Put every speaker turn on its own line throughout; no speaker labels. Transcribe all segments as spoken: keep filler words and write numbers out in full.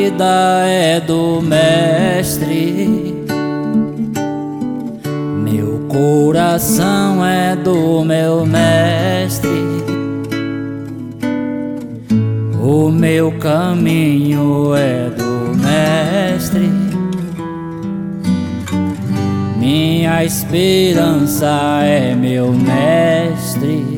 vida é do Mestre, meu coração é do meu Mestre, o meu caminho é do Mestre, minha esperança é meu Mestre.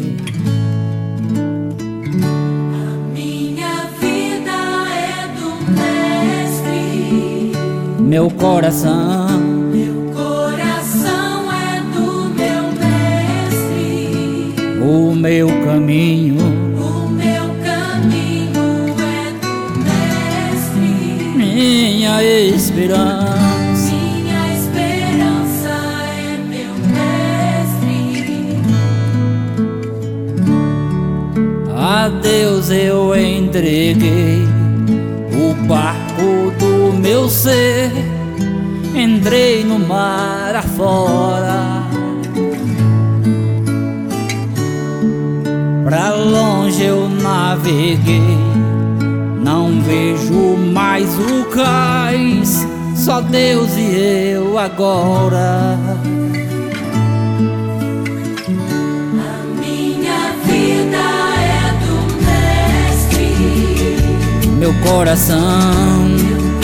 Meu coração,
meu coração é do meu Mestre.
O meu caminho,
o meu caminho é do Mestre.
Minha esperança,
minha esperança é meu Mestre.
A Deus eu entreguei o barco do meu ser, entrei no mar afora, pra longe eu naveguei, não vejo mais o cais, só Deus e eu agora.
A minha vida é do Mestre,
meu coração,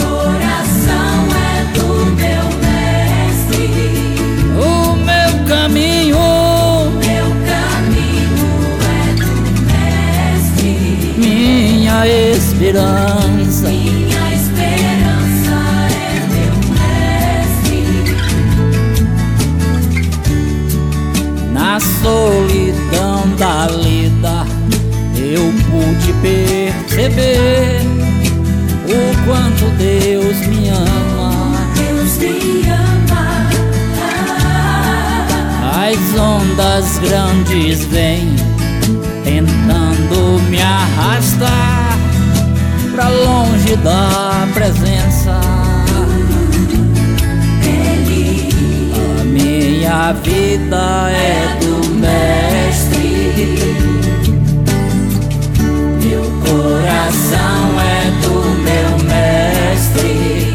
esperança,
minha esperança é meu Mestre.
Na solidão da lida eu pude perceber o quanto Deus me ama.
Deus me ama.
As ondas grandes vêm tentando me arrastar pra longe da presença.
Ele,
a minha vida é do Mestre, meu coração é do meu Mestre,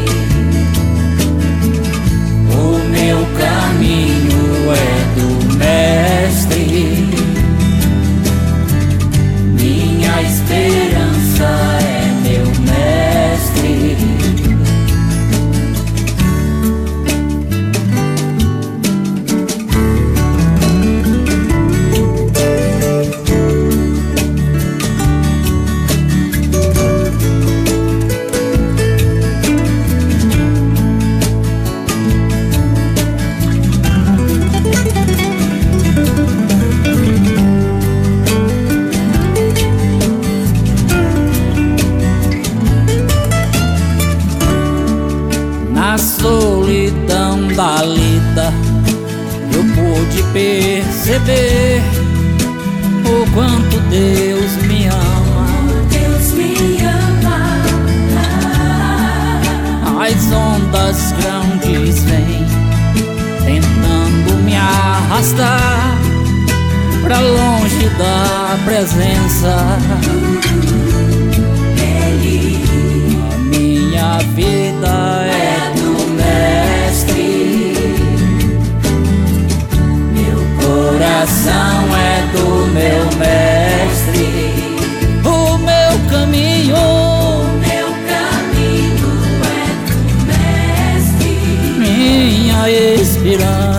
o meu caminho é do Mestre, minha esperança é meu Mestre. Na solidão da lida eu pude perceber o quanto Deus me ama.
Deus me ama.
As ondas grandes vêm tentando me arrastar pra longe da presença.
Ele,
a minha vida é do Mestre, meu coração é do meu Mestre, o meu caminho,
o meu caminho é do Mestre.
minha esperança.